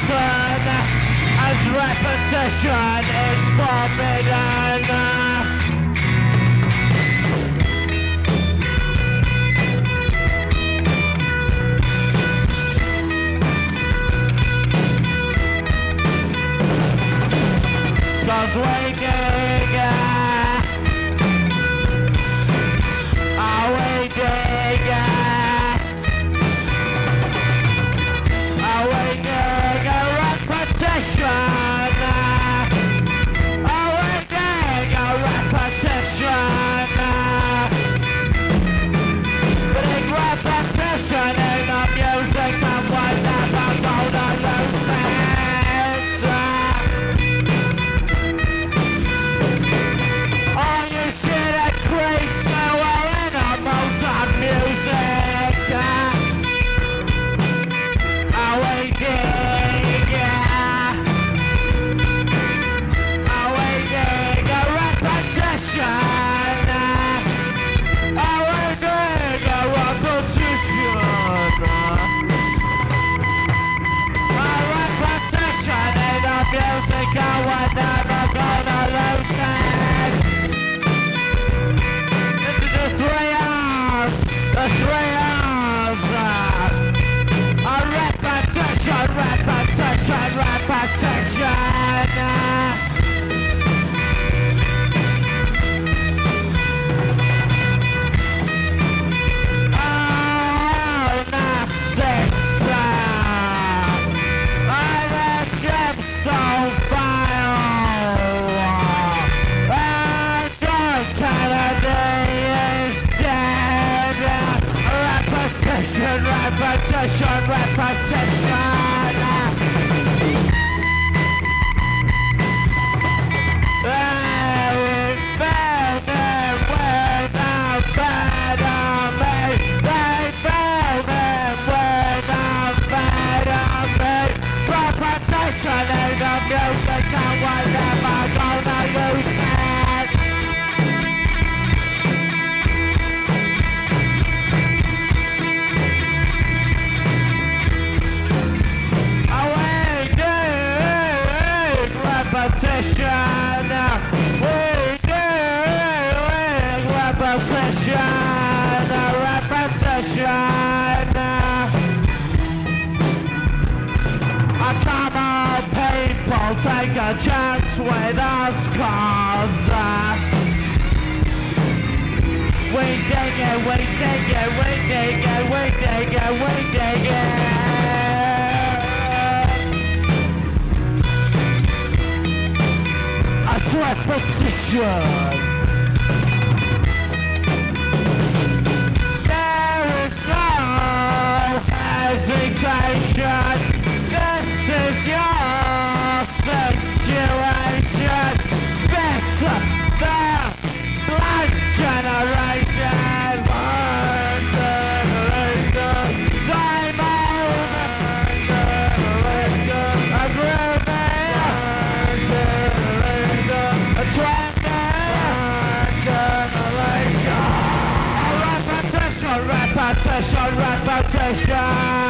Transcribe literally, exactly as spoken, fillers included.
listen as repetition is forbidden. Cause waking uh, awaking uh, awaking a repetition uh, awaking a repetition uh, big repetition in the music and we're never gonna lose it. Music, I was never gonna lose it. This is the three hours, the three hours. Uh, a repetition, repetition, repetition. Uh, oh, Narcissa. I'm a gemstone file. And John Kennedy is dead. Repetition, repetition, repetition. They found him without better me. They found him without better me. Repetition in the music and we're never gonna lose it. Repetition, we do repetition, repetition. Come on, people, take a chance with us, cause uh, we dig it, we dig it, we dig it, we dig it, we dig it. Repetition. There is no hesitation. This is your situation. Better than Black Generation. One generation. Time old generation. A groovy generation. A trendy generation. A repetition, repetition, repetition.